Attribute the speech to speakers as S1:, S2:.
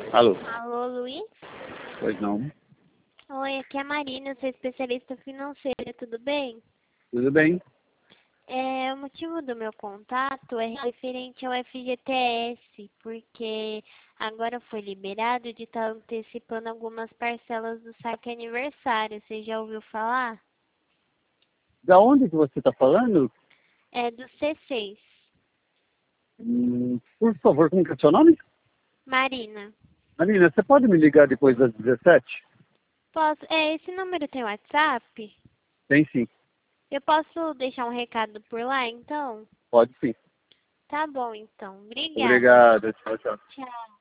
S1: Alô?
S2: Alô, Luiz?
S1: Pois não.
S2: Oi, aqui é a Marina, eu sou especialista financeira, tudo bem?
S1: Tudo bem?
S2: O motivo do meu contato é referente ao FGTS, porque agora foi liberado de estar antecipando algumas parcelas do saque aniversário. Você já ouviu falar?
S1: Da onde que você está falando?
S2: É do C6.
S1: Por favor, como que é o seu nome?
S2: Marina,
S1: Marina, você pode me ligar depois das 17?
S2: posso? Esse número tem WhatsApp?
S1: Tem sim.
S2: Eu posso deixar um recado por lá, então?
S1: Pode sim.
S2: Tá bom, então. Obrigada.
S1: Obrigado. Tchau, tchau.
S2: Tchau.